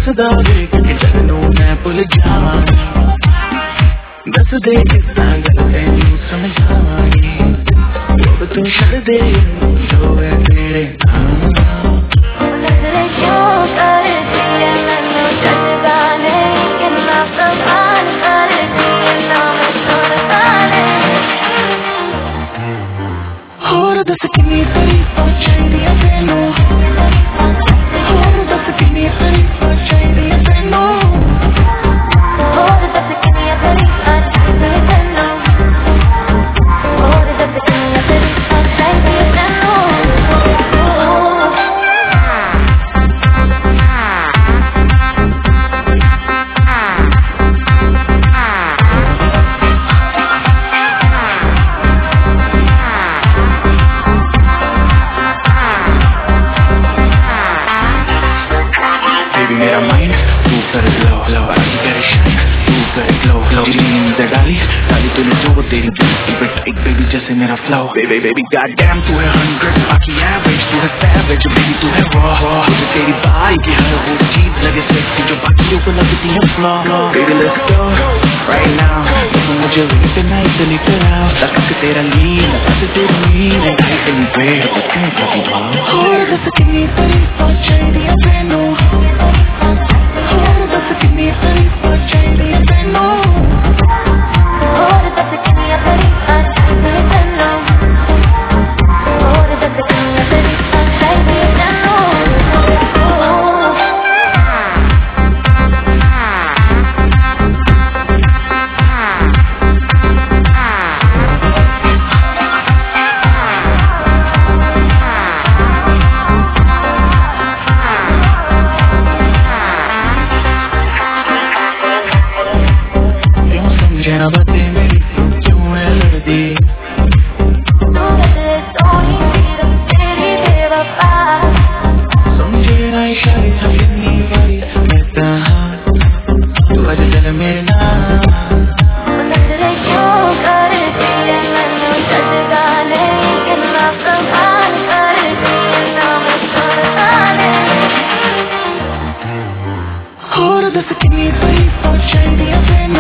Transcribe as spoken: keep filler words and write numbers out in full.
हसदा देख के जगनू मैं भुल जावां दस दे कितना गल तैनू समझावांगी अब तू छड़ दे जो है तेरे नाम नजरें क्यों करती है मैनू जगदा नहीं कितना सवाल करती है ना मैं सुनता नहीं होर दस किन्नी तारीफां चाहिदियां तैनू होर दस किन्नी तारीफां चाहिदियां तैनू होर दस किन्नी तारीफां चाहिदियां तैनू होर दस किन्नी तारीफां चाहिदियां तैनू मेरा माइंड तू कर ग्लो ग्लो आगे करे शाइन तू कर ग्लो ग्लो जीनी मुझे डाली डाली तूने जो वो तेरी बेटी बेटा एक बेबी जैसे मेरा flow baby baby god damn तू है हंड्रेड बाकी एवरेज तू है सैवेज बेबी तू है रॉ मुझे तेरी बाई की हर वो चीज लगे सेक्सी जो बाकियों को लगती है flaw baby let's go right now तुम मुझे लेते नहीं तो नहीं तेरा तक तेरा लीन तक तेरी लीन I can wait but can कभी भाव होर दस किन्नी तारीफां चाहिदियां तैनू होर दस किन्नी तारीफां चाहिदियां तैनू होर दस किन्नी तारीफां चाहिदियां तैनू होर दस किन्नी तारीफां चाहिदियां तैनू क्या बातें मेरी क्यों है लड़ती तू बदले सोनी तेरी तेरी बेवफा समझे ना इशारे था कितनी बारी मैं कहाँ तू आज चल मेरे नाम नजरें क्यों करती है मैनू जगदा नहीं कितना सवाल करती है ना मैं सुनता नहीं होर दस किन्नी तारीफां चाहिदियां तैनू